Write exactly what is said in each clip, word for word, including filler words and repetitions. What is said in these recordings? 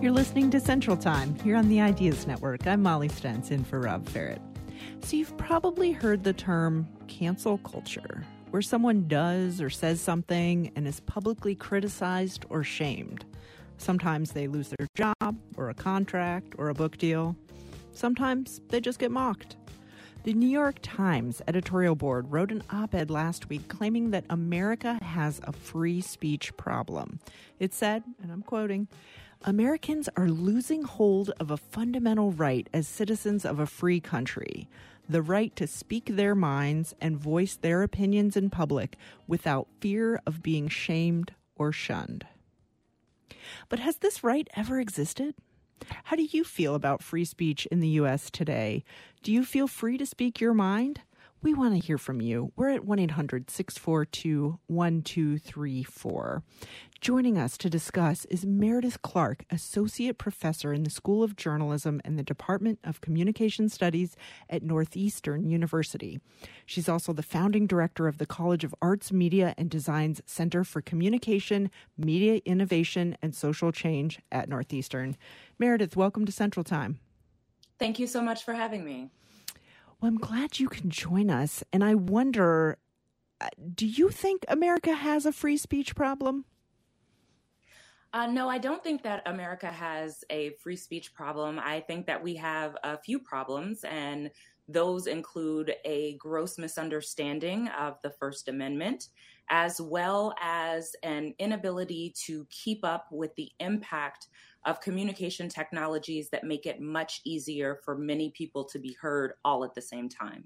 You're listening to Central Time here on the Ideas Network. I'm Molly Stentz in for Rob Ferret. So you've probably heard the term cancel culture, where someone does or says something and is publicly criticized or shamed. Sometimes they lose their job or a contract or a book deal. Sometimes they just get mocked. The New York Times editorial board wrote an op-ed last week claiming that America has a free speech problem. It said, and I'm quoting, "Americans are losing hold of a fundamental right as citizens of a free country, the right to speak their minds and voice their opinions in public without fear of being shamed or shunned." But has this right ever existed? How do you feel about free speech in the U S today? Do you feel free to speak your mind? We want to hear from you. We're at one eight hundred six four two one two three four. Joining us to discuss is Meredith Clark, Associate Professor in the School of Journalism and the Department of Communication Studies at Northeastern University. She's also the founding director of the College of Arts, Media, and Design's Center for Communication, Media Innovation, and Social Change at Northeastern. Meredith, welcome to Central Time. Thank you so much for having me. Well, I'm glad you can join us. And I wonder, do you think America has a free speech problem? Uh, no, I don't think that America has a free speech problem. I think that we have a few problems, and those include a gross misunderstanding of the First Amendment, as well as an inability to keep up with the impact of communication technologies that make it much easier for many people to be heard all at the same time.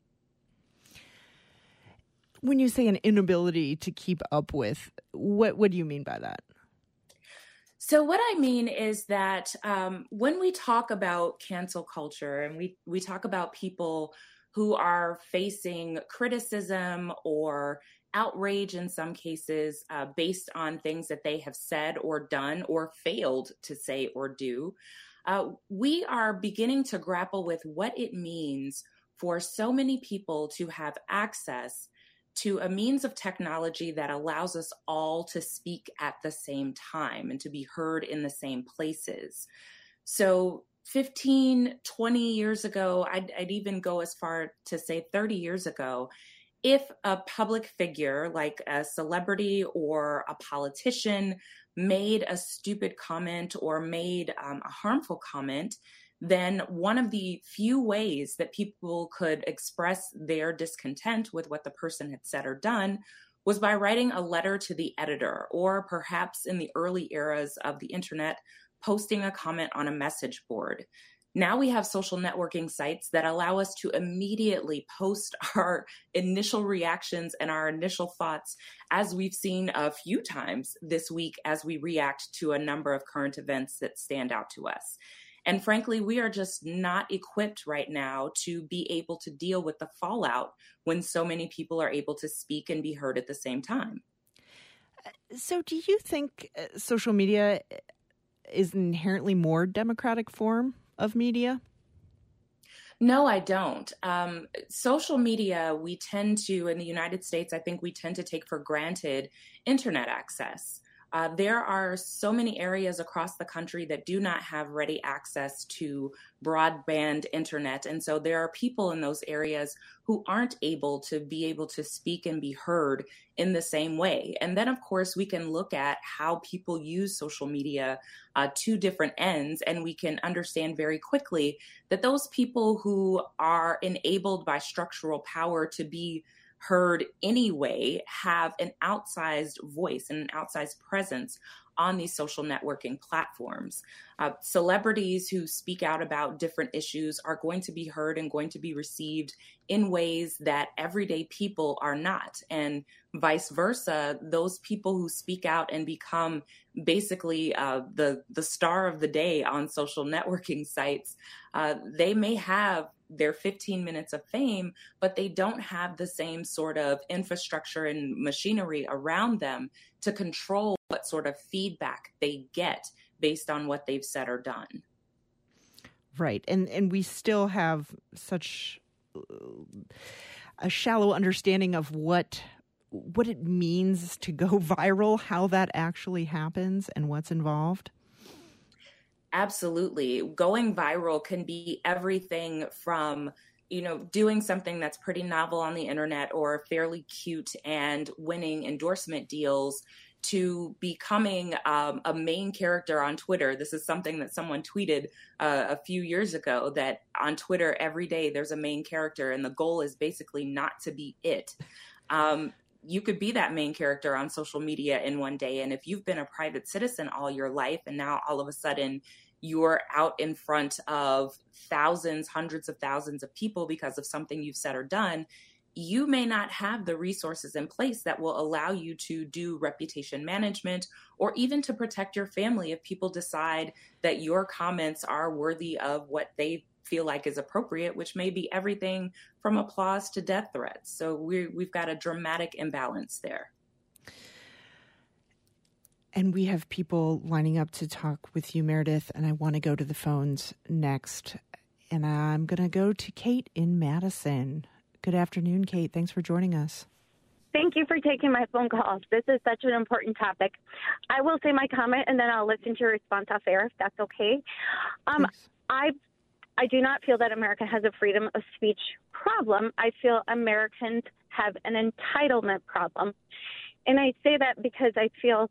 When you say an inability to keep up with, what, what do you mean by that? So what I mean is that um, when we talk about cancel culture and we, we talk about people who are facing criticism or outrage in some cases uh, based on things that they have said or done or failed to say or do, uh, we are beginning to grapple with what it means for so many people to have access to a means of technology that allows us all to speak at the same time and to be heard in the same places. So fifteen, twenty years ago, I'd, I'd even go as far to say thirty years ago, if a public figure like a celebrity or a politician made a stupid comment or made um, a harmful comment, then one of the few ways that people could express their discontent with what the person had said or done was by writing a letter to the editor, or perhaps in the early eras of the internet, posting a comment on a message board. Now we have social networking sites that allow us to immediately post our initial reactions and our initial thoughts, as we've seen a few times this week as we react to a number of current events that stand out to us. And frankly, we are just not equipped right now to be able to deal with the fallout when so many people are able to speak and be heard at the same time. So do you think social media is an inherently more democratic form of media? No, I don't. Um, social media, we tend to, in the United States, I think we tend to take for granted internet access. Uh, there are so many areas across the country that do not have ready access to broadband internet. And so there are people in those areas who aren't able to be able to speak and be heard in the same way. And then, of course, we can look at how people use social media uh, to different ends, and we can understand very quickly that those people who are enabled by structural power to be heard anyway have an outsized voice and an outsized presence on these social networking platforms. Uh, celebrities who speak out about different issues are going to be heard and going to be received in ways that everyday people are not. And vice versa, those people who speak out and become basically uh, the, the star of the day on social networking sites, uh, they may have their fifteen minutes of fame, but they don't have the same sort of infrastructure and machinery around them to control what sort of feedback they get based on what they've said or done. Right. And and we still have such a shallow understanding of what what it means to go viral, how that actually happens, and what's involved. Absolutely. Going viral can be everything from, you know, doing something that's pretty novel on the internet or fairly cute and winning endorsement deals to becoming um, a main character on Twitter. This is something that someone tweeted uh, a few years ago, that on Twitter every day there's a main character and the goal is basically not to be it. Um, you could be that main character on social media in one day. And if you've been a private citizen all your life and now all of a sudden you're out in front of thousands, hundreds of thousands of people because of something you've said or done, you may not have the resources in place that will allow you to do reputation management or even to protect your family if people decide that your comments are worthy of what they feel like is appropriate, which may be everything from applause to death threats. So we we've got a dramatic imbalance there. And we have people lining up to talk with you, Meredith, and I want to go to the phones next. And I'm going to go to Kate in Madison. Good afternoon, Kate. Thanks for joining us. Thank you for taking my phone call. This is such an important topic. I will say my comment, and then I'll listen to your response off air, if that's okay. Um, I I do not feel that America has a freedom of speech problem. I feel Americans have an entitlement problem. And I say that because I feel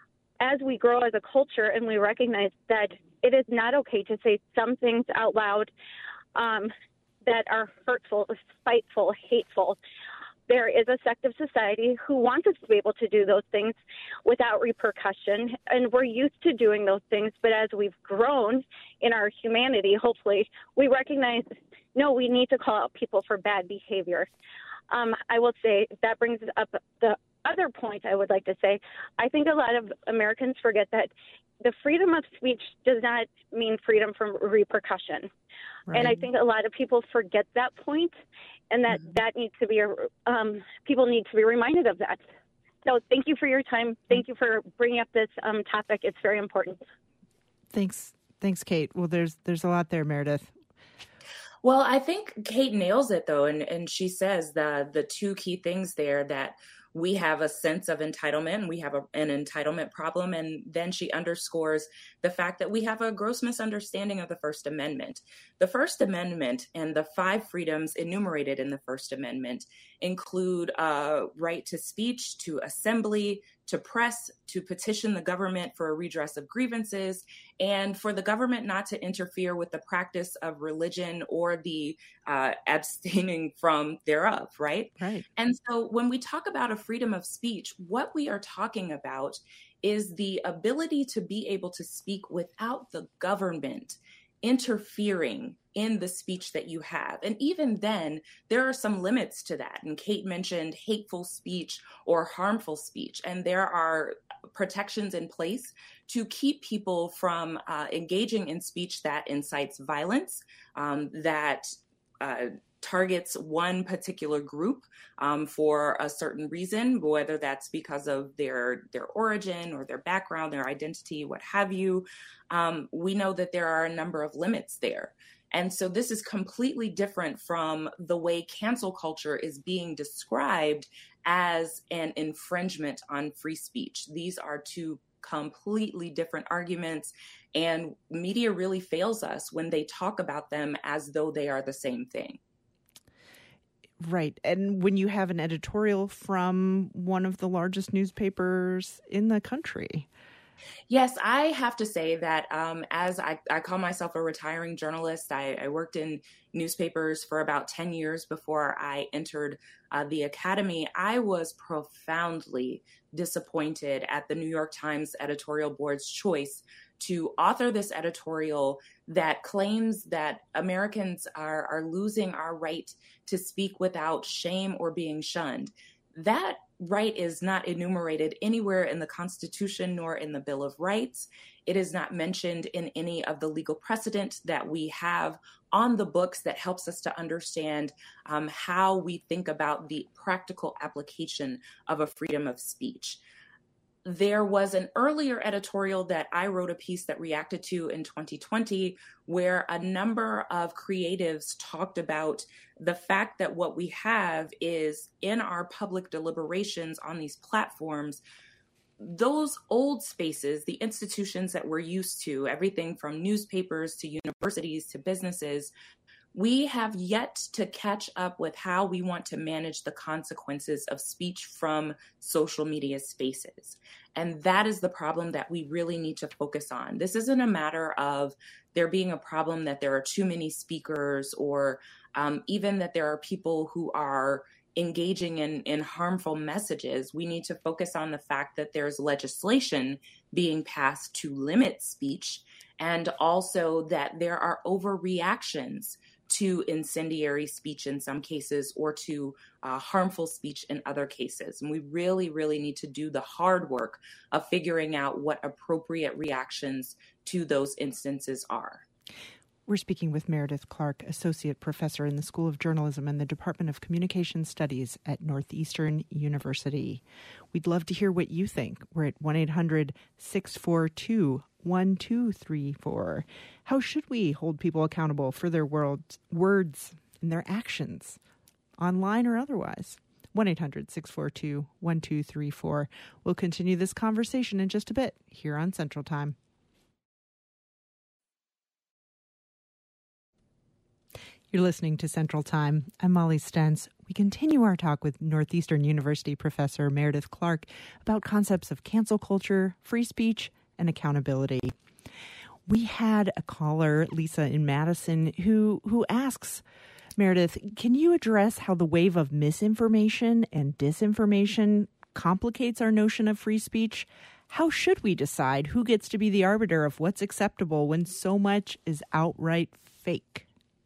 as we grow as a culture and we recognize that it is not okay to say some things out loud um, that are hurtful, spiteful, hateful. There is a sect of society who wants us to be able to do those things without repercussion, and we're used to doing those things. But as we've grown in our humanity, hopefully, we recognize, no, we need to call out people for bad behavior. Um, I will say that brings up the other point I would like to say. I think a lot of Americans forget that the freedom of speech does not mean freedom from repercussion. Right. And I think a lot of people forget that point, and that mm-hmm. that needs to be, um, people need to be reminded of that. So thank you for your time. Thank you for bringing up this um, topic. It's very important. Thanks. Thanks, Kate. Well, there's there's a lot there, Meredith. Well, I think Kate nails it, though, and, and she says the the two key things there, that we have a sense of entitlement, we have a, an entitlement problem, and then she underscores the fact that we have a gross misunderstanding of the First Amendment. The First Amendment and the five freedoms enumerated in the First Amendment include uh, right to speech, to assembly, to press, to petition the government for a redress of grievances, and for the government not to interfere with the practice of religion or the uh, abstaining from thereof, right? Right. And so when we talk about a freedom of speech, what we are talking about is the ability to be able to speak without the government interfering in the speech that you have. And even then, there are some limits to that. And Kate mentioned hateful speech or harmful speech. And there are protections in place to keep people from uh, engaging in speech that incites violence, um, that uh, targets one particular group um, for a certain reason, whether that's because of their their origin or their background, their identity, what have you. Um, we know that there are a number of limits there. And so this is completely different from the way cancel culture is being described as an infringement on free speech. These are two completely different arguments, and media really fails us when they talk about them as though they are the same thing. Right. And when you have an editorial from one of the largest newspapers in the country. Yes, I have to say that um, as I, I call myself a retiring journalist, I, I worked in newspapers for about ten years before I entered uh, the academy. I was profoundly disappointed at the New York Times editorial board's choice to author this editorial that claims that Americans are, are losing our right to speak without shame or being shunned. That right is not enumerated anywhere in the Constitution nor in the Bill of Rights. It is not mentioned in any of the legal precedent that we have on the books that helps us to understand um, how we think about the practical application of a freedom of speech. There was an earlier editorial that I wrote a piece that reacted to in twenty twenty, where a number of creatives talked about the fact that what we have is in our public deliberations on these platforms, those old spaces, the institutions that we're used to, everything from newspapers to universities to businesses, we have yet to catch up with how we want to manage the consequences of speech from social media spaces. And that is the problem that we really need to focus on. This isn't a matter of there being a problem that there are too many speakers, or um, even that there are people who are engaging in, in harmful messages. We need to focus on the fact that there's legislation being passed to limit speech, and also that there are overreactions to incendiary speech in some cases, or to uh, harmful speech in other cases. And we really, really need to do the hard work of figuring out what appropriate reactions to those instances are. We're speaking with Meredith Clark, Associate Professor in the School of Journalism and the Department of Communication Studies at Northeastern University. We'd love to hear what you think. We're at one eight hundred six four two one two three four. How should we hold people accountable for their world, words and their actions, online or otherwise? one eight hundred six four two one two three four. We'll continue this conversation in just a bit here on Central Time. You're listening to Central Time. I'm Molly Stentz. We continue our talk with Northeastern University professor Meredith Clark about concepts of cancel culture, free speech, and accountability. We had a caller, Lisa in Madison, who who asks, Meredith, can you address how the wave of misinformation and disinformation complicates our notion of free speech? How should we decide who gets to be the arbiter of what's acceptable when so much is outright fake?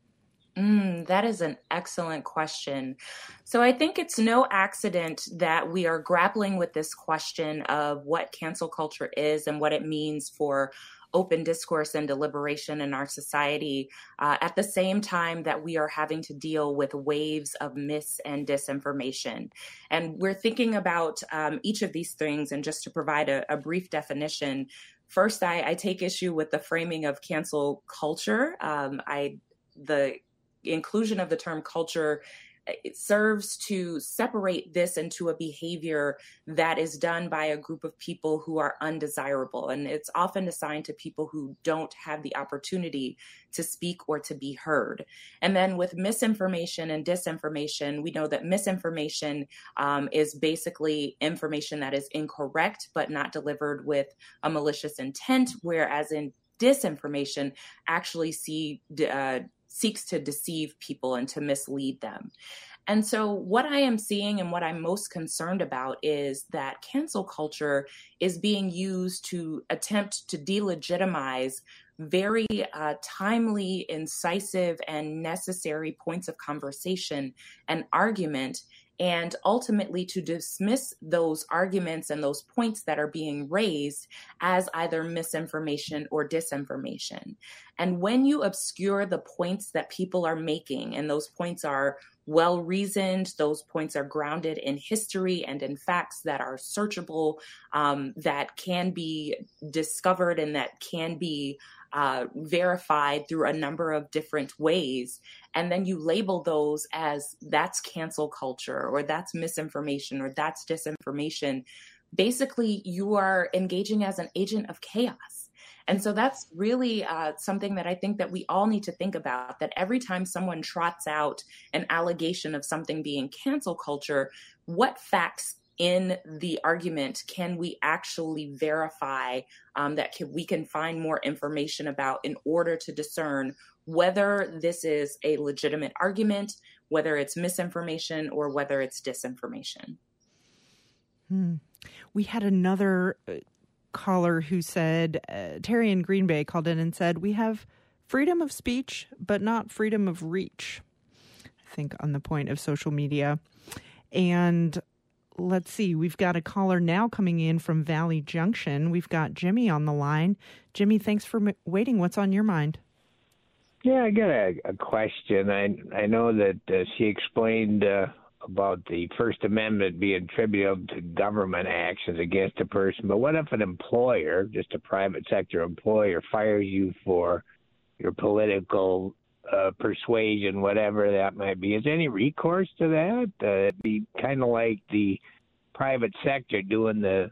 Mm, that is an excellent question. So I think it's no accident that we are grappling with this question of what cancel culture is and what it means for open discourse and deliberation in our society, uh, at the same time that we are having to deal with waves of mis and disinformation. And we're thinking about um, each of these things, and just to provide a, a brief definition, first, I, I take issue with the framing of cancel culture. Um, I the inclusion of the term culture, it serves to separate this into a behavior that is done by a group of people who are undesirable. And it's often assigned to people who don't have the opportunity to speak or to be heard. And then with misinformation and disinformation, we know that misinformation um, is basically information that is incorrect, but not delivered with a malicious intent, whereas in disinformation actually see uh, seeks to deceive people and to mislead them. And so what I am seeing and what I'm most concerned about is that cancel culture is being used to attempt to delegitimize very uh, timely, incisive, and necessary points of conversation and argument, and ultimately to dismiss those arguments and those points that are being raised as either misinformation or disinformation. And when you obscure the points that people are making, and those points are well-reasoned, those points are grounded in history and in facts that are searchable, um, that can be discovered and that can be Uh, verified through a number of different ways, and then you label those as that's cancel culture, or that's misinformation, or that's disinformation, basically you are engaging as an agent of chaos. And so that's really uh, something that I think that we all need to think about, that every time someone trots out an allegation of something being cancel culture, what facts in the argument can we actually verify, um, that can, we can find more information about in order to discern whether this is a legitimate argument, whether it's misinformation, or whether it's disinformation. Hmm. We had another caller who said, uh, Terry in Green Bay called in and said, we have freedom of speech, but not freedom of reach, I think, on the point of social media. And let's see, we've got a caller now coming in from Valley Junction. We've got Jimmy on the line. Jimmy, thanks for m- waiting. What's on your mind? Yeah, I got a, a question. I I know that uh, she explained uh, about the First Amendment being tributable to government actions against a person, but what if an employer, just a private sector employer, fires you for your political uh, persuasion, whatever that might be? Is there any recourse to that? Uh, it'd be kind of like the private sector doing the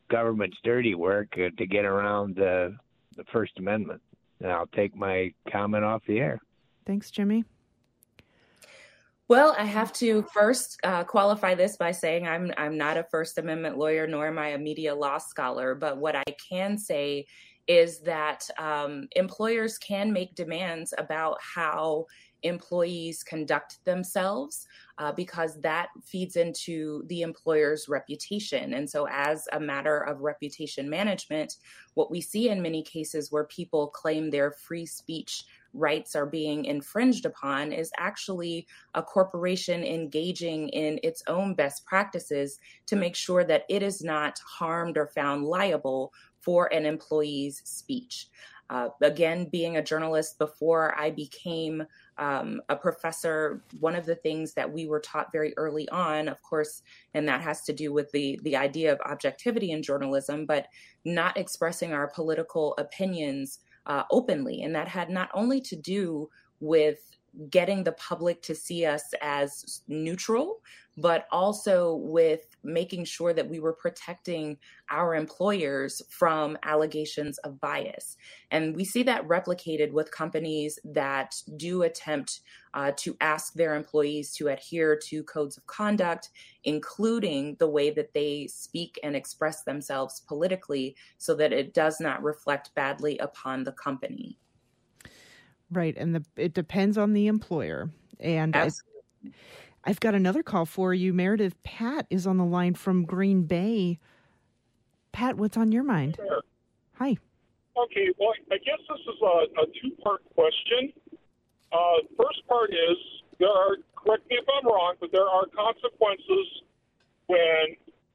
government's dirty work uh, to get around uh, the First Amendment. And I'll take my comment off the air. Thanks, Jimmy. Well, I have to first uh, qualify this by saying I'm I'm not a First Amendment lawyer, nor am I a media law scholar. But what I can say is that um, employers can make demands about how employees conduct themselves uh, because that feeds into the employer's reputation. And so as a matter of reputation management, what we see in many cases where people claim their free speech rights are being infringed upon is actually a corporation engaging in its own best practices to make sure that it is not harmed or found liable for an employee's speech. Uh, again, being a journalist before I became um, a professor, one of the things that we were taught very early on, of course, and that has to do with the, the idea of objectivity in journalism, but not expressing our political opinions uh, openly. And that had not only to do with getting the public to see us as neutral, but also with making sure that we were protecting our employers from allegations of bias. And we see that replicated with companies that do attempt uh, to ask their employees to adhere to codes of conduct, including the way that they speak and express themselves politically so that it does not reflect badly upon the company. Right. And the, it depends on the employer. And I, I've got another call for you, Meredith. Pat is on the line from Green Bay. Pat, what's on your mind? Sure. Hi. Okay. Well, I guess this is a, a two-part question. Uh, first part is, there are, correct me if I'm wrong, but there are consequences when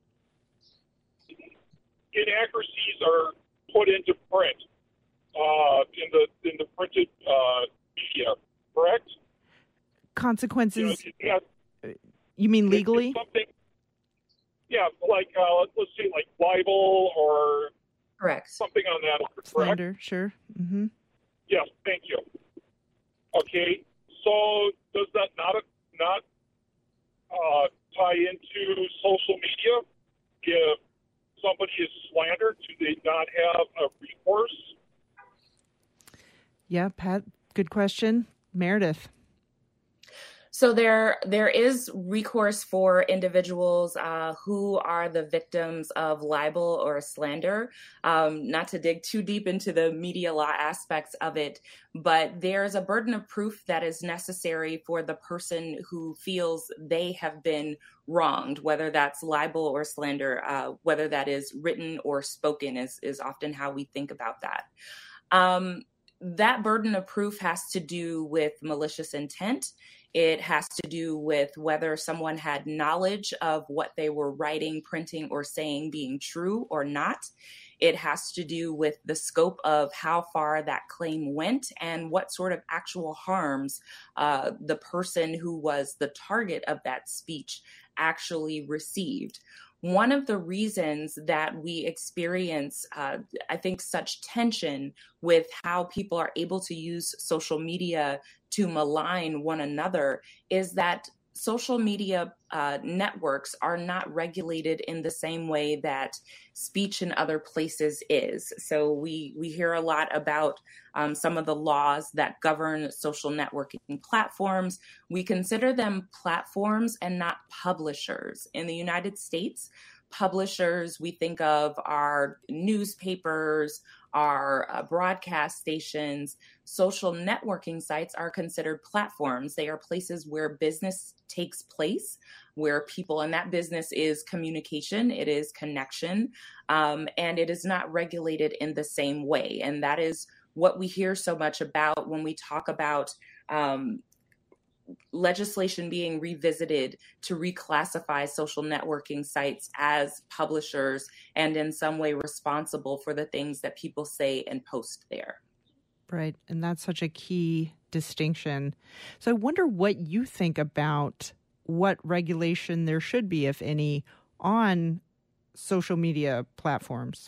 inaccuracies are put into print. Uh, in the in the printed uh, media, correct? Consequences? You know, yeah, you mean legally? Something, yeah, like uh, let's say like libel or correct something on that. Correct? Slander, sure. Mm-hmm. Yes, thank you. Okay, so does that not not uh, tie into social media? If somebody is slandered, do they not have a recourse? Yeah, Pat, good question. Meredith. So there, there is recourse for individuals uh, who are the victims of libel or slander. Um, not to dig too deep into the media law aspects of it, but there's a burden of proof that is necessary for the person who feels they have been wronged, whether that's libel or slander, uh, whether that is written or spoken is, is often how we think about that. Um, That burden of proof has to do with malicious intent. It has to do with whether someone had knowledge of what they were writing, printing, or saying being true or not. It has to do with the scope of how far that claim went and what sort of actual harms uh, the person who was the target of that speech actually received. One of the reasons that we experience, uh, I think, such tension with how people are able to use social media to malign one another is that social media uh, networks are not regulated in the same way that speech in other places is. So we we hear a lot about um, some of the laws that govern social networking platforms. We consider them platforms and not publishers. In the United States, publishers we think of are newspapers, are uh, broadcast stations. Social networking sites are considered platforms. They are places where business takes place, where people, and that business is communication, it is connection, um, and it is not regulated in the same way. And that is what we hear so much about when we talk about um, legislation being revisited to reclassify social networking sites as publishers and in some way responsible for the things that people say and post there. Right. And that's such a key distinction. So I wonder what you think about what regulation there should be, if any, on social media platforms.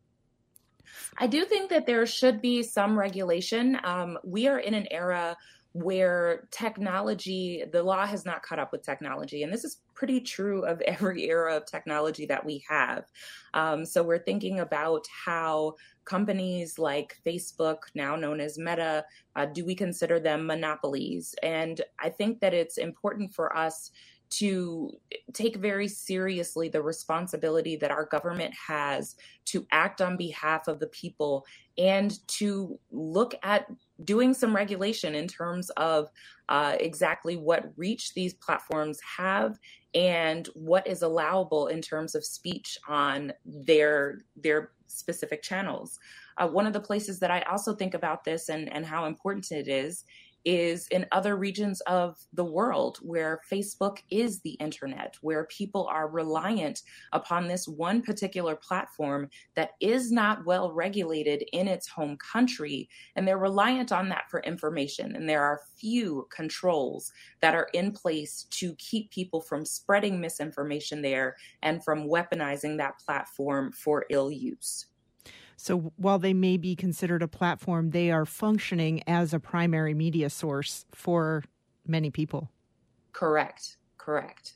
I do think that there should be some regulation. Um, we are in an era where technology, the law has not caught up with technology. And this is pretty true of every era of technology that we have. Um, so we're thinking about how companies like Facebook, now known as Meta, uh, do we consider them monopolies? And I think that it's important for us to take very seriously the responsibility that our government has to act on behalf of the people and to look at doing some regulation in terms of uh, exactly what reach these platforms have and what is allowable in terms of speech on their their specific channels. Uh, one of the places that I also think about this and, and how important it is is in other regions of the world where Facebook is the internet, where people are reliant upon this one particular platform that is not well regulated in its home country. And they're reliant on that for information. And there are few controls that are in place to keep people from spreading misinformation there and from weaponizing that platform for ill use. So while they may be considered a platform, they are functioning as a primary media source for many people. Correct. Correct.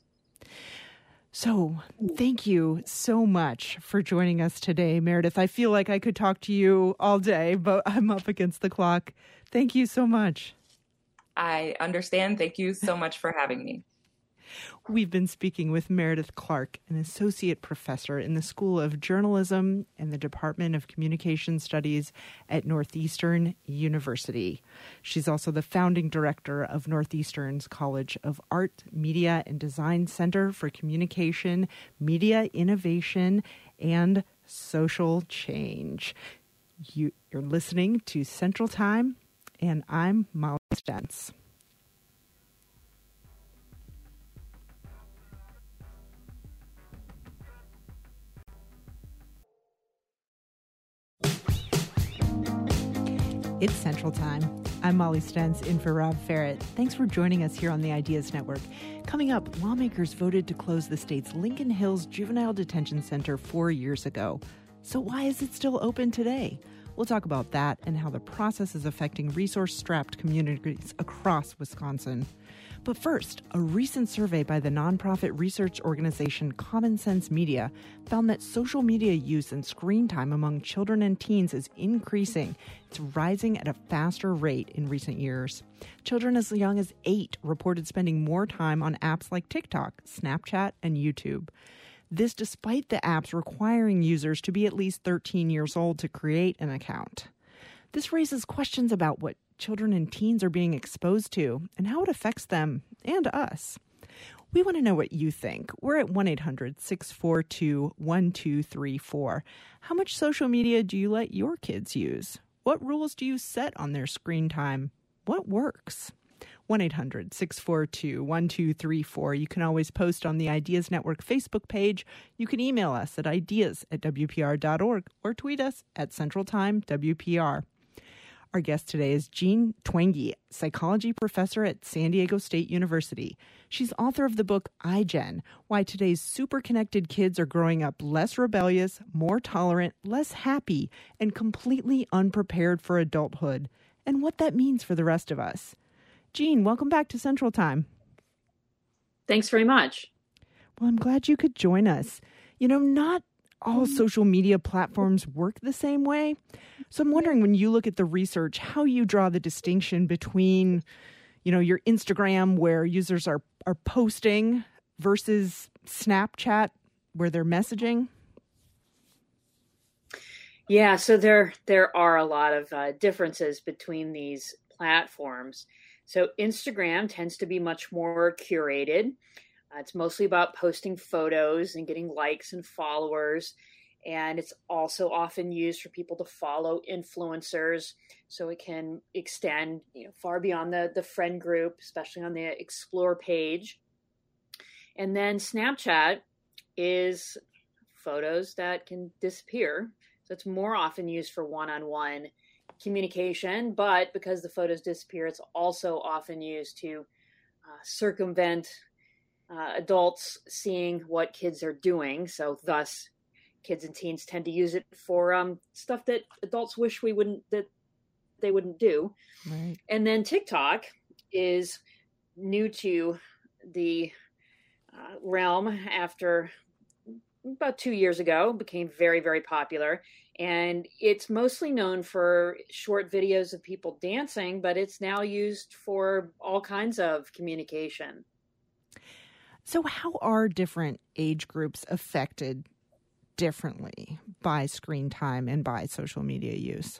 So thank you so much for joining us today, Meredith. I feel like I could talk to you all day, but I'm up against the clock. Thank you so much. I understand. Thank you so much for having me. We've been speaking with Meredith Clark, an associate professor in the School of Journalism and the Department of Communication Studies at Northeastern University. She's also the founding director of Northeastern's College of Art, Media, and Design Center for Communication, Media Innovation, and Social Change. You, you're listening to Central Time, and I'm Molly Stentz. It's Central Time. I'm Molly Stentz in for Rob Ferret. Thanks for joining us here on the Ideas Network. Coming up, lawmakers voted to close the state's Lincoln Hills Juvenile Detention Center four years ago. So why is it still open today? We'll talk about that and how the process is affecting resource-strapped communities across Wisconsin. But first, a recent survey by the nonprofit research organization Common Sense Media found that social media use and screen time among children and teens is increasing. It's rising at a faster rate in recent years. Children as young as eight reported spending more time on apps like TikTok, Snapchat, and YouTube. This despite the apps requiring users to be at least thirteen years old to create an account. This raises questions about what children and teens are being exposed to and how it affects them and us. We want to know what you think. We're at one eight hundred six four two one two three four. How much social media do you let your kids use? What rules do you set on their screen time? What works? one eight hundred six four two one two three four. You can always post on the Ideas Network Facebook page. You can email us at ideas at w p r dot org or tweet us at Central Time W P R. Our guest today is Jean Twenge, psychology professor at San Diego State University. She's author of the book iGen, Why Today's Super Connected Kids Are Growing Up Less Rebellious, More Tolerant, Less Happy, and Completely Unprepared for Adulthood, and what that means for the rest of us. Jean, welcome back to Central Time. Thanks very much. Well, I'm glad you could join us. You know, not all social media platforms work the same way. So I'm wondering, when you look at the research, how you draw the distinction between, you know, your Instagram where users are, are posting versus Snapchat where they're messaging. Yeah, so there there are a lot of uh, differences between these platforms. So Instagram tends to be much more curated. Uh, it's mostly about posting photos and getting likes and followers. And it's also often used for people to follow influencers. So it can extend, you know, far beyond the, the friend group, especially on the Explore page. And then Snapchat is photos that can disappear. So it's more often used for one-on-one communication, but because the photos disappear, it's also often used to uh, circumvent uh, adults seeing what kids are doing. So thus, kids and teens tend to use it for um, stuff that adults wish we wouldn't, that they wouldn't do. Right. And then TikTok is new to the uh, realm after about two years ago, became very, very popular. And it's mostly known for short videos of people dancing, but it's now used for all kinds of communication. So how are different age groups affected differently by screen time and by social media use?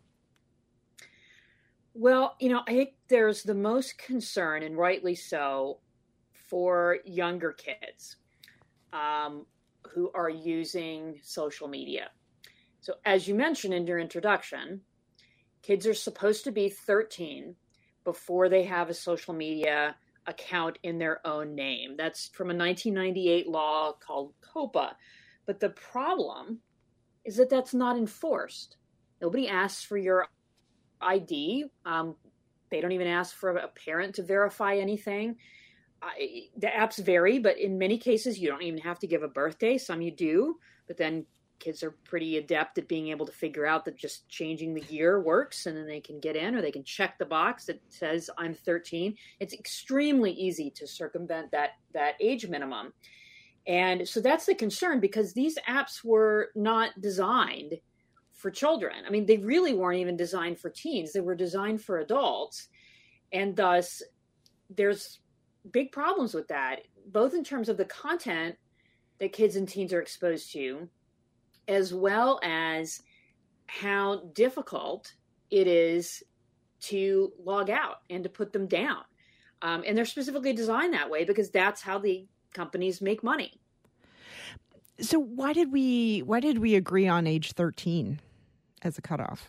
Well, you know, I think there's the most concern, and rightly so, for younger kids um, who are using social media. So as you mentioned in your introduction, kids are supposed to be thirteen before they have a social media account in their own name. That's from a nineteen ninety-eight law called COPPA. But the problem is that that's not enforced. Nobody asks for your I D. Um, they don't even ask for a parent to verify anything. I, the apps vary, but in many cases, you don't even have to give a birthday. Some you do, but then kids are pretty adept at being able to figure out that just changing the year works, and then they can get in, or they can check the box that says I'm thirteen. It's extremely easy to circumvent that, that age minimum. And so that's the concern, because these apps were not designed for children. I mean, they really weren't even designed for teens. They were designed for adults. And thus, there's big problems with that, both in terms of the content that kids and teens are exposed to, as well as how difficult it is to log out and to put them down. Um, and they're specifically designed that way because that's how the companies make money. So why did we why did we agree on age thirteen as a cutoff?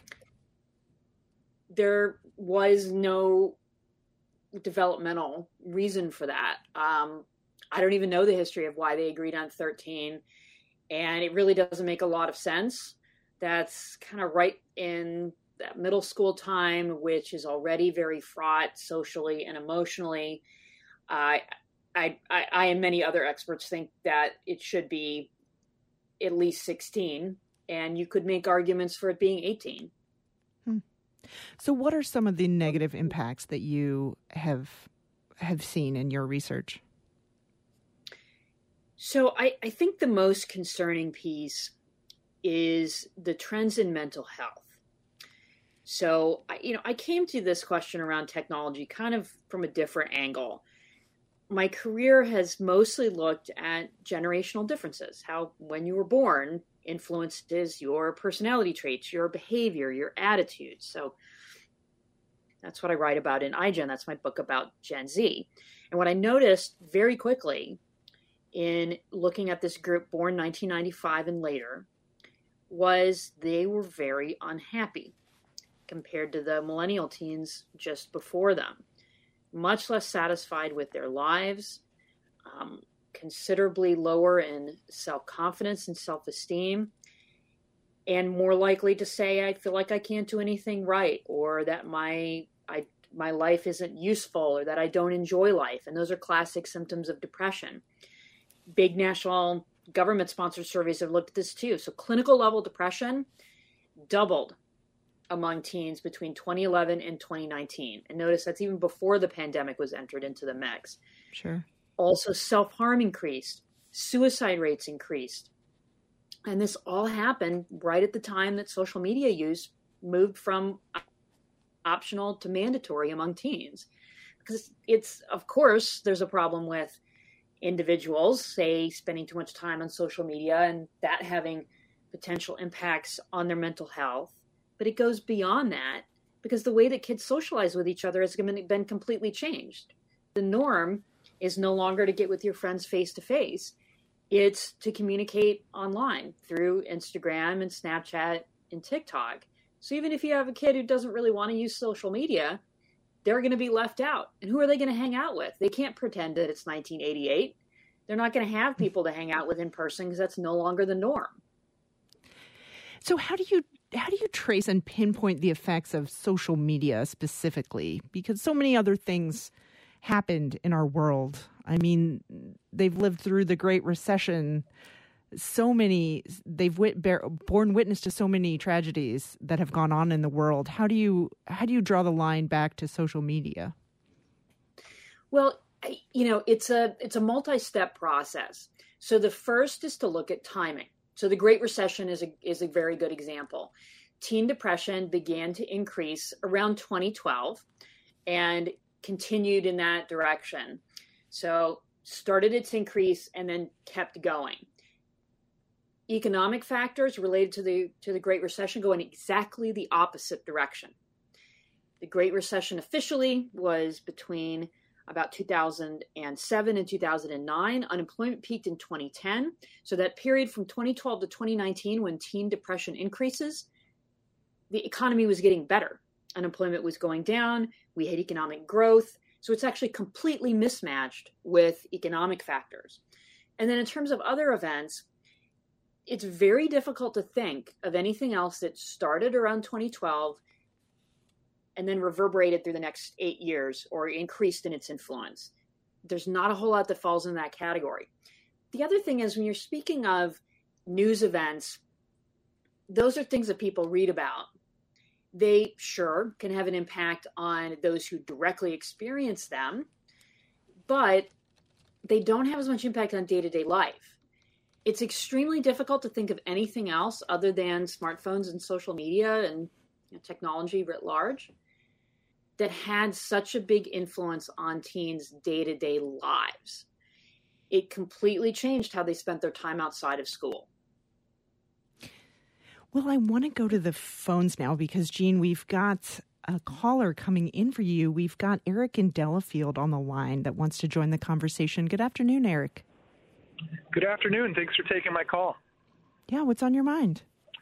There was no developmental reason for that. Um, I don't even know the history of why they agreed on thirteen, and it really doesn't make a lot of sense. That's kind of right in that middle school time, which is already very fraught socially and emotionally. Uh, I, I, I and many other experts think that it should be at least sixteen, and you could make arguments for it being eighteen. Hmm. So what are some of the negative impacts that you have have seen in your research? So I, I think the most concerning piece is the trends in mental health. So, I, you know, I came to this question around technology kind of from a different angle. My career has mostly looked at generational differences, how when you were born influences your personality traits, your behavior, your attitudes. So that's what I write about in iGen. That's my book about Gen Z. And what I noticed very quickly in looking at this group born nineteen ninety-five and later was they were very unhappy compared to the millennial teens just before them. Much less satisfied with their lives, um, considerably lower in self-confidence and self-esteem, and more likely to say, I feel like I can't do anything right, or that my I, my life isn't useful, or that I don't enjoy life. And those are classic symptoms of depression. Big national government-sponsored surveys have looked at this too. So clinical level depression doubled among teens between twenty eleven and twenty nineteen. And notice that's even before the pandemic was entered into the mix. Sure. Also, self-harm increased. Suicide rates increased. And this all happened right at the time that social media use moved from optional to mandatory among teens. Because it's, of course, there's a problem with individuals, say, spending too much time on social media and that having potential impacts on their mental health. But it goes beyond that because the way that kids socialize with each other has been completely changed. The norm is no longer to get with your friends face to face. It's to communicate online through Instagram and Snapchat and TikTok. So even if you have a kid who doesn't really want to use social media, they're going to be left out. And who are they going to hang out with? They can't pretend that it's nineteen eighty-eight. They're not going to have people to hang out with in person because that's no longer the norm. So how do you how do you trace and pinpoint the effects of social media specifically? Because so many other things happened in our world. I mean, they've lived through the Great Recession. So many, they've wit, bear, borne witness to so many tragedies that have gone on in the world. How do you how do you draw the line back to social media? Well, you know, it's a it's a multi-step process. So the first is to look at timing. So the Great Recession is a is a very good example. Teen depression began to increase around twenty twelve and continued in that direction. So started its increase and then kept going. Economic factors related to the to the Great Recession go in exactly the opposite direction. The Great Recession officially was between about two thousand seven and two thousand nine. Unemployment peaked in twenty ten. So that period from twenty twelve to twenty nineteen, when teen depression increases, the economy was getting better. Unemployment was going down. We had economic growth. So it's actually completely mismatched with economic factors. And then in terms of other events, it's very difficult to think of anything else that started around twenty twelve and then reverberated through the next eight years or increased in its influence. There's not a whole lot that falls in that category. The other thing is, when you're speaking of news events, those are things that people read about. They sure can have an impact on those who directly experience them, but they don't have as much impact on day-to-day life. It's extremely difficult to think of anything else other than smartphones and social media and you know, technology writ large that had such a big influence on teens' day-to-day lives. It completely changed how they spent their time outside of school. Well, I want to go to the phones now because, Jean, we've got a caller coming in for you. We've got Eric in Delafield on the line that wants to join the conversation. Good afternoon, Eric. Good afternoon. Thanks for taking my call. Yeah, what's on your mind?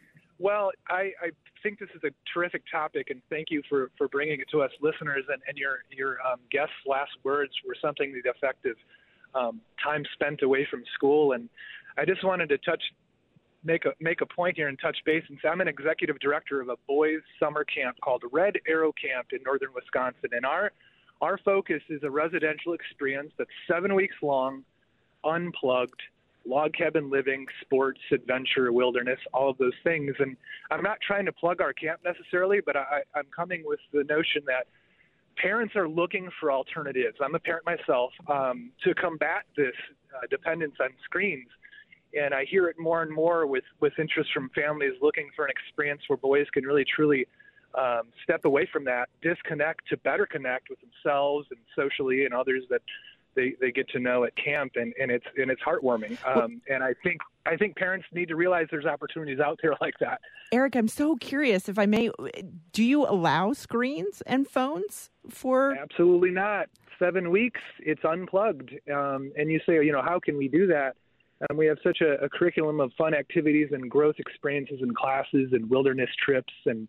Well, I, I think this is a terrific topic, and thank you for, for bringing it to us listeners. And, and your, your um, guest's last words were something to the effect of um, time spent away from school. And I just wanted to touch make a make a point here and touch base. And I'm an executive director of a boys' summer camp called Red Arrow Camp in northern Wisconsin. And our our focus is a residential experience that's seven weeks long, unplugged, log cabin living, sports, adventure, wilderness, all of those things. And I'm not trying to plug our camp necessarily, but I, I'm coming with the notion that parents are looking for alternatives. I'm a parent myself, um, to combat this uh, dependence on screens. And I hear it more and more with, with interest from families looking for an experience where boys can really, truly um, step away from that, disconnect to better connect with themselves and socially and others that they, they get to know at camp. And, and it's and it's heartwarming. Um, and I think I think parents need to realize there's opportunities out there like that. Eric, I'm so curious, if I may, do you allow screens and phones for? Absolutely not. Seven weeks, it's unplugged. Um, and you say, you know, how can we do that? Um, we have such a, a curriculum of fun activities and growth experiences and classes and wilderness trips, and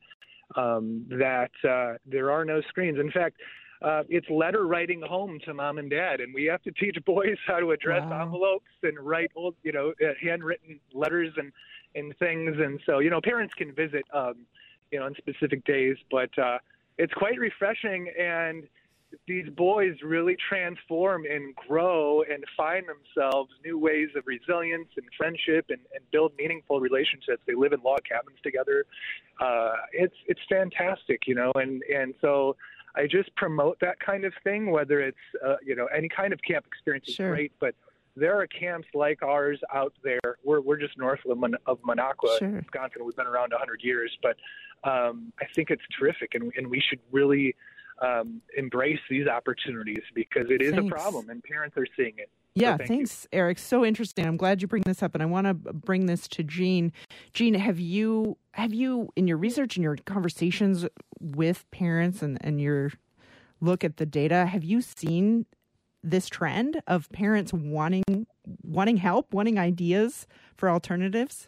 um, that uh, there are no screens. In fact, uh, it's letter writing home to mom and dad, and we have to teach boys how to address wow. envelopes and write old, you know, uh, handwritten letters and, and things. And so, you know, parents can visit, um, you know, on specific days, but uh, it's quite refreshing. And these boys really transform and grow and find themselves new ways of resilience and friendship and, and build meaningful relationships. They live in log cabins together. Uh, it's it's fantastic, you know, and, and so I just promote that kind of thing, whether it's, uh, you know, any kind of camp experience is sure. great, but there are camps like ours out there. We're we're just north of, Mon- of Minocqua, sure. Wisconsin. We've been around one hundred years, but um, I think it's terrific, and, and we should really Um, embrace these opportunities because it is thanks. a problem and parents are seeing it. Yeah, so thank thanks, you. Eric. So interesting. I'm glad you bring this up, and I want to bring this to Jean. Jean, have you have you in your research and your conversations with parents and, and your look at the data, have you seen this trend of parents wanting wanting help, wanting ideas for alternatives?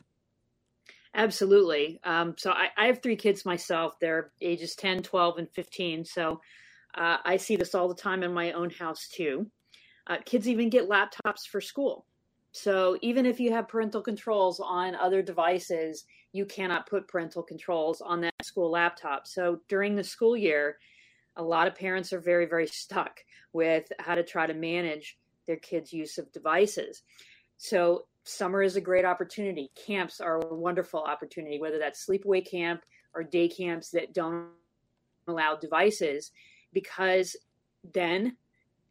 Absolutely. Um, so I, I have three kids myself. They're ages ten, twelve, and fifteen. So uh, I see this all the time in my own house, too. Uh, kids even get laptops for school. So even if you have parental controls on other devices, you cannot put parental controls on that school laptop. So during the school year, a lot of parents are very, very stuck with how to try to manage their kids' use of devices. So summer is a great opportunity. Camps are a wonderful opportunity, whether that's sleepaway camp or day camps that don't allow devices, because then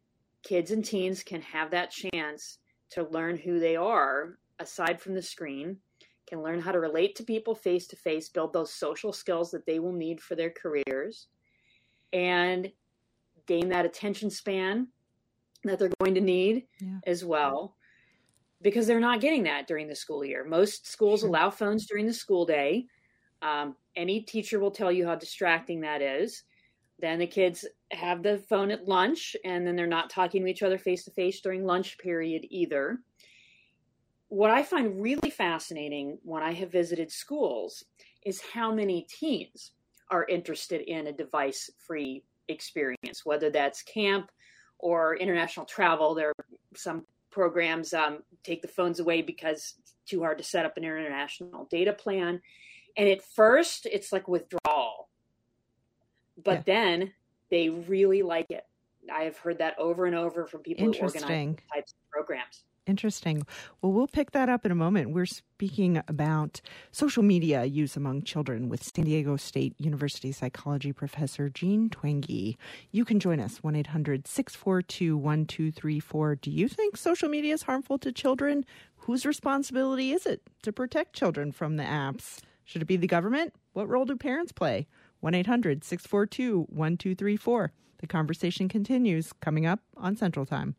kids and teens can have that chance to learn who they are aside from the screen, can learn how to relate to people face to face, build those social skills that they will need for their careers, and gain that attention span that they're going to need yeah. as well, because they're not getting that during the school year. Most schools sure. allow phones during the school day. Um, any teacher will tell you how distracting that is. Then the kids have the phone at lunch, and then they're not talking to each other face to face during lunch period either. What I find really fascinating when I have visited schools is how many teens are interested in a device-free experience, whether that's camp or international travel. There are some programs um, take the phones away because it's too hard to set up an international data plan. And at first, it's like withdrawal. But yeah. then they really like it. I have heard that over and over from people who organize types of programs. Interesting. Well, we'll pick that up in a moment. We're speaking about social media use among children with San Diego State University psychology professor Jean Twenge. You can join us, one eight hundred six four two one two three four. Do you think social media is harmful to children? Whose responsibility is it to protect children from the apps? Should it be the government? What role do parents play? one eight hundred six four two one two three four. The conversation continues coming up on Central Time.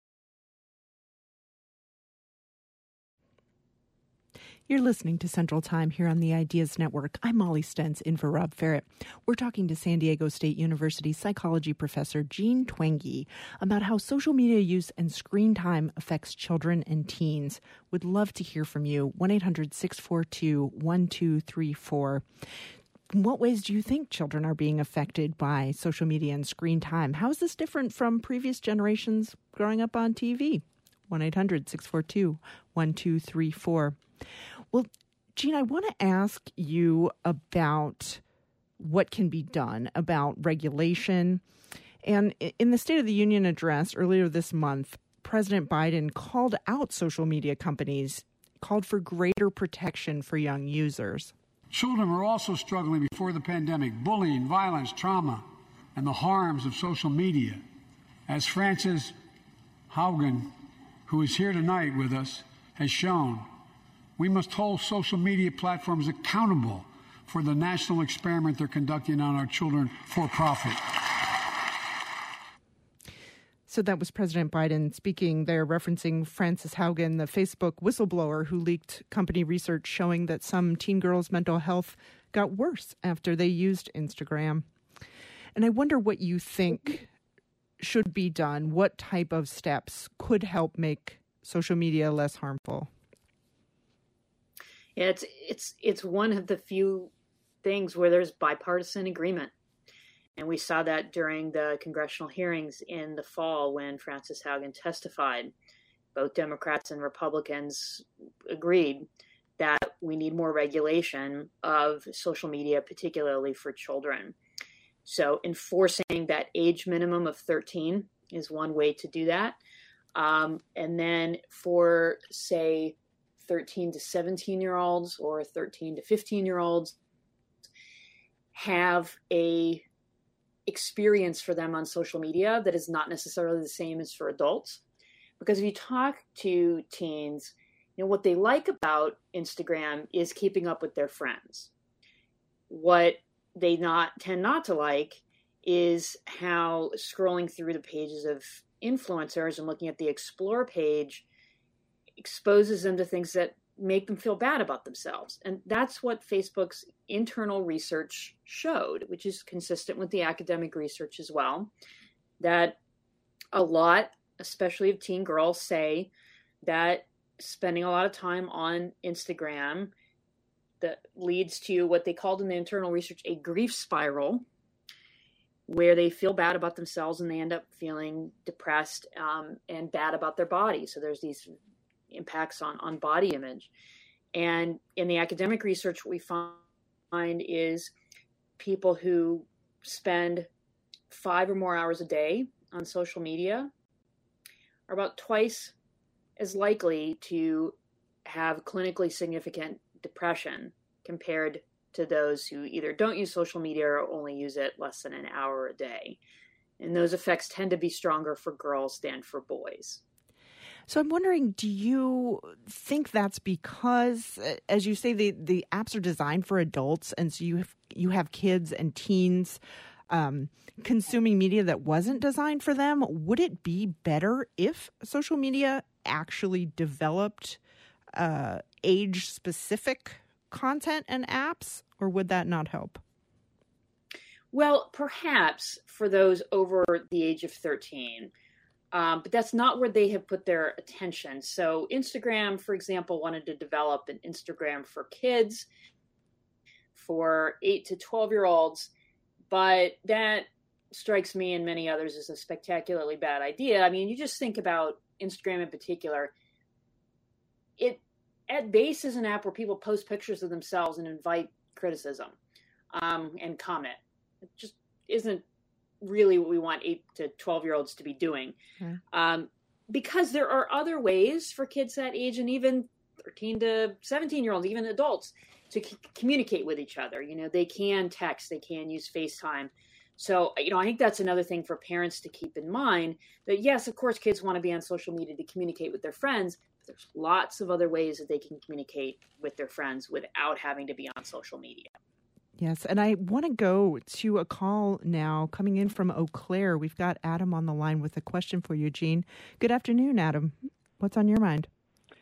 You're listening to Central Time here on the Ideas Network. I'm Molly Stentz, in for Rob Ferret. We're talking to San Diego State University psychology professor Jean Twenge about how social media use and screen time affects children and teens. Would love to hear from you. one eight hundred six four two one two three four. In what ways do you think children are being affected by social media and screen time? How is this different from previous generations growing up on T V? one eight hundred six four two one two three four. Well, Jean, I want to ask you about what can be done about regulation. And in the State of the Union address earlier this month, President Biden called out social media companies, called for greater protection for young users. Children were also struggling before the pandemic, bullying, violence, trauma, and the harms of social media. As Frances Haugen, who is here tonight with us, has shown, we must hold social media platforms accountable for the national experiment they're conducting on our children for profit. So that was President Biden speaking there, referencing Frances Haugen, the Facebook whistleblower who leaked company research showing that some teen girls' mental health got worse after they used Instagram. And I wonder what you think should be done. What type of steps could help make social media less harmful? Yeah, it's it's it's one of the few things where there's bipartisan agreement. And we saw that during the congressional hearings in the fall when Frances Haugen testified. Both Democrats and Republicans agreed that we need more regulation of social media, particularly for children. So enforcing that age minimum of thirteen is one way to do that. Um, and then for, say, thirteen to seventeen year olds or thirteen to fifteen year olds, have a experience for them on social media that is not necessarily the same as for adults. Because if you talk to teens, you know, what they like about Instagram is keeping up with their friends. What they not tend not to like is how scrolling through the pages of influencers and looking at the Explore page exposes them to things that make them feel bad about themselves. And that's what Facebook's internal research showed, which is consistent with the academic research as well, that a lot, especially of teen girls, say that spending a lot of time on Instagram that leads to what they called in the internal research a grief spiral, where they feel bad about themselves and they end up feeling depressed um, and bad about their body. So there's these impacts on, on body image. And in the academic research, what we find is people who spend five or more hours a day on social media are about twice as likely to have clinically significant depression compared to those who either don't use social media or only use it less than an hour a day. And those effects tend to be stronger for girls than for boys. So I'm wondering, do you think that's because, as you say, the, the apps are designed for adults, and so you have, you have kids and teens um, consuming media that wasn't designed for them? Would it be better if social media actually developed uh, age-specific content and apps, or would that not help? Well, perhaps for those over the age of thirteen. Um, but that's not where they have put their attention. So Instagram, for example, wanted to develop an Instagram for kids for eight to twelve-year-olds. But that strikes me and many others as a spectacularly bad idea. I mean, you just think about Instagram in particular. It, at base, is an app where people post pictures of themselves and invite criticism um, and comment. It just isn't really what we want eight to twelve year olds to be doing. Okay. Um, because there are other ways for kids that age, and even thirteen to seventeen year olds, even adults, to c- communicate with each other. You know, they can text, they can use FaceTime. So, you know, I think that's another thing for parents to keep in mind, that yes, of course, kids want to be on social media to communicate with their friends, but there's lots of other ways that they can communicate with their friends without having to be on social media. Yes, and I want to go to a call now coming in from Eau Claire. We've got Adam on the line with a question for you, Gene. Good afternoon, Adam. What's on your mind?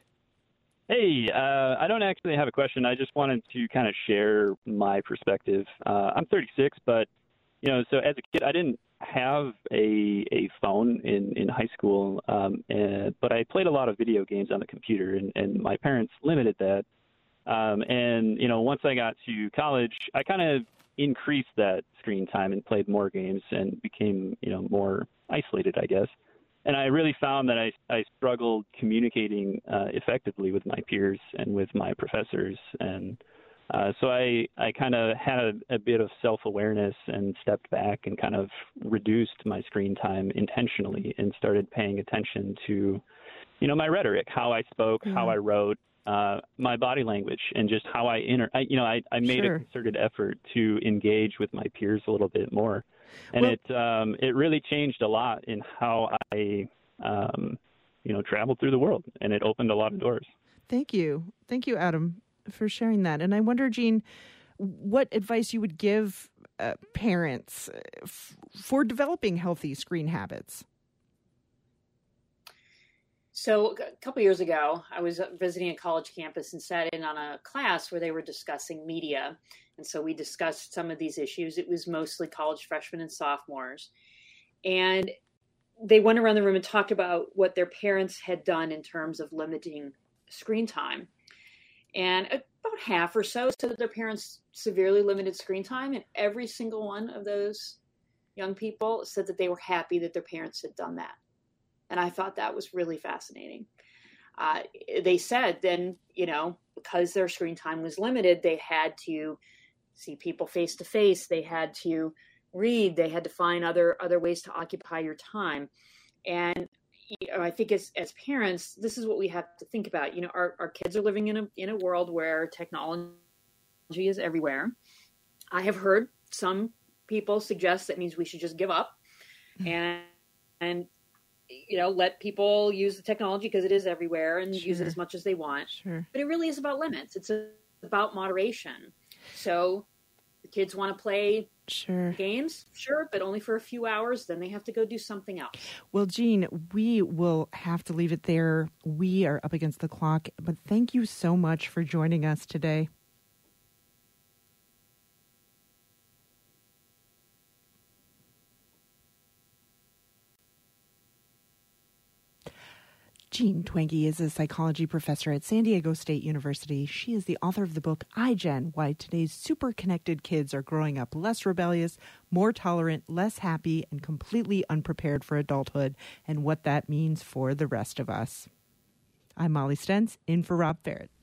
Hey, uh, I don't actually have a question. I just wanted to kind of share my perspective. Uh, I'm thirty-six, but, you know, so as a kid, I didn't have a a phone in, in high school, um, and, but I played a lot of video games on the computer, and, and my parents limited that. Um, and, you know, once I got to college, I kind of increased that screen time and played more games and became, you know, more isolated, I guess. And I really found that I, I struggled communicating uh, effectively with my peers and with my professors. And uh, so I, I kind of had a, a bit of self-awareness and stepped back and kind of reduced my screen time intentionally and started paying attention to, you know, my rhetoric, how I spoke, mm-hmm. how I wrote, Uh, my body language, and just how I inter. I, you know, I, I made sure. a concerted effort to engage with my peers a little bit more, and well, it um, it really changed a lot in how I, um, you know, traveled through the world, and it opened a lot of doors. Thank you, thank you, Adam, for sharing that. And I wonder, Gene, what advice you would give uh, parents f- for developing healthy screen habits. So a couple years ago, I was visiting a college campus and sat in on a class where they were discussing media. And so we discussed some of these issues. It was mostly college freshmen and sophomores. And they went around the room and talked about what their parents had done in terms of limiting screen time. And about half or so said that their parents severely limited screen time. And every single one of those young people said that they were happy that their parents had done that. And I thought that was really fascinating. Uh, they said then, you know, because their screen time was limited, they had to see people face to face. They had to read. They had to find other other ways to occupy your time. And you know, I think as as parents, this is what we have to think about. You know, our, our kids are living in a in a world where technology is everywhere. I have heard some people suggest that means we should just give up mm-hmm. and and you know, let people use the technology because it is everywhere and sure. use it as much as they want. Sure. But it really is about limits. It's a, about moderation. So the kids want to play sure. games, sure, but only for a few hours. Then they have to go do something else. Well, Gene, we will have to leave it there. We are up against the clock, but thank you so much for joining us today. Jean Twenge is a psychology professor at San Diego State University. She is the author of the book iGen, Why Today's Super Connected Kids Are Growing Up Less Rebellious, More Tolerant, Less Happy, and Completely Unprepared for Adulthood, and what that means for the rest of us. I'm Molly Stentz, in for Rob Barrett.